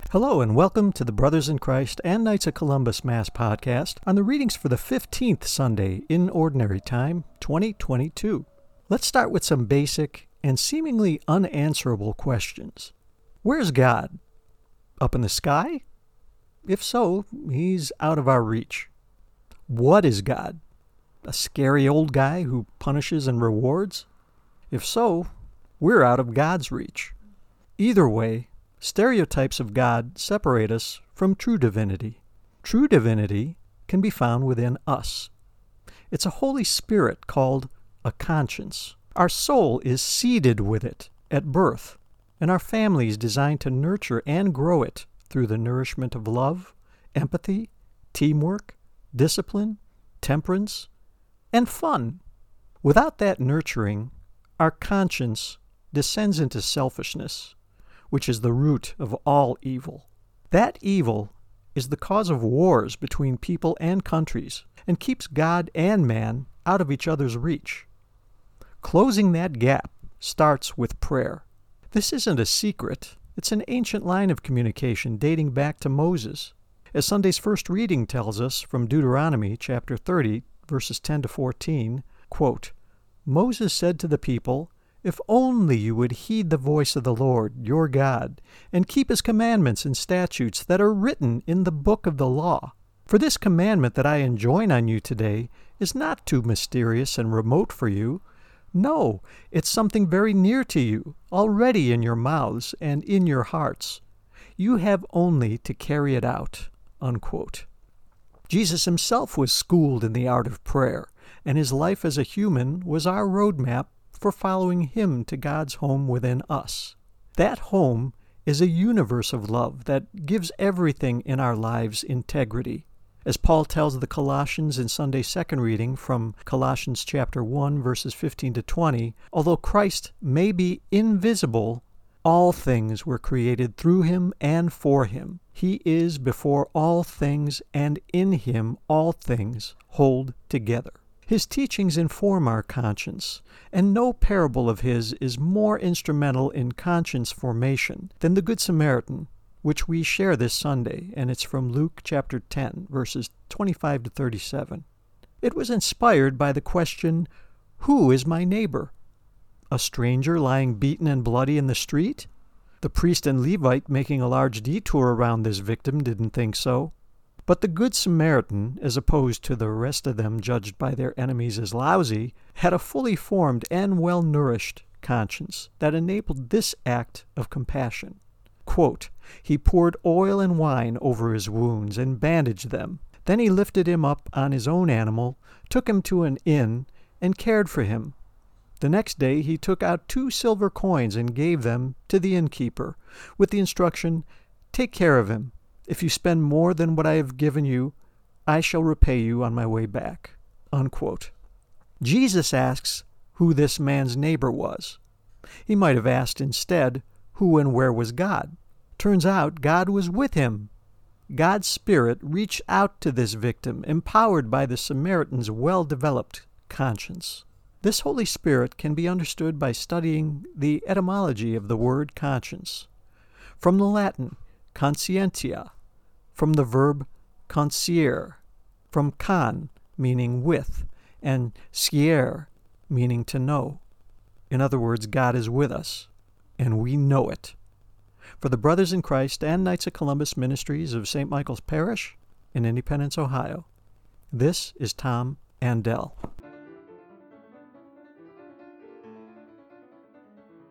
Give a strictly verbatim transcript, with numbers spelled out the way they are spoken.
Hello and welcome to the Brothers in Christ and Knights of Columbus Mass podcast on the readings for the fifteenth Sunday in Ordinary Time, twenty twenty-two. Let's start with some basic and seemingly unanswerable questions. Where's God? Up in the sky? If so, he's out of our reach. What is God? A scary old guy who punishes and rewards? If so, we're out of God's reach. Either way, stereotypes of God separate us from true divinity. True divinity can be found within us. It's a Holy Spirit called a conscience. Our soul is seeded with it at birth, and our family is designed to nurture and grow it through the nourishment of love, empathy, teamwork, discipline, temperance, and fun. Without that nurturing, our conscience descends into selfishness, which is the root of all evil. That evil is the cause of wars between people and countries and keeps God and man out of each other's reach. Closing that gap starts with prayer. This isn't a secret. It's an ancient line of communication dating back to Moses. As Sunday's first reading tells us from Deuteronomy chapter thirty, verses ten to fourteen, quote, Moses said to the people, "If only you would heed the voice of the Lord, your God, and keep his commandments and statutes that are written in the book of the law. For this commandment that I enjoin on you today is not too mysterious and remote for you. No, it's something very near to you, already in your mouths and in your hearts. You have only to carry it out." Unquote. Jesus himself was schooled in the art of prayer, and his life as a human was our roadmap for following him to God's home within us. That home is a universe of love that gives everything in our lives integrity. As Paul tells the Colossians in Sunday's second reading from Colossians chapter one, verses fifteen to twenty, although Christ may be invisible, all things were created through him and for him. He is before all things, and in him all things hold together. His teachings inform our conscience, and no parable of his is more instrumental in conscience formation than the Good Samaritan, which we share this Sunday, and it's from Luke chapter ten, verses twenty-five to thirty-seven. It was inspired by the question, "Who is my neighbor? A stranger lying beaten and bloody in the street?" The priest and Levite making a large detour around this victim didn't think so. But the Good Samaritan, as opposed to the rest of them judged by their enemies as lousy, had a fully formed and well-nourished conscience that enabled this act of compassion. Quote, He poured oil and wine over his wounds and bandaged them. Then he lifted him up on his own animal, took him to an inn, and cared for him. The next day he took out two silver coins and gave them to the innkeeper, with the instruction, "Take care of him. If you spend more than what I have given you, I shall repay you on my way back." Unquote. Jesus asks who this man's neighbor was. He might have asked instead, who and where was God? Turns out God was with him. God's Spirit reached out to this victim, empowered by the Samaritan's well-developed conscience. This Holy Spirit can be understood by studying the etymology of the word conscience. From the Latin, conscientia, from the verb consciere, from con, meaning with, and sciere, meaning to know. In other words, God is with us, and we know it. For the Brothers in Christ and Knights of Columbus Ministries of Saint Michael's Parish in Independence, Ohio, this is Tom Andell.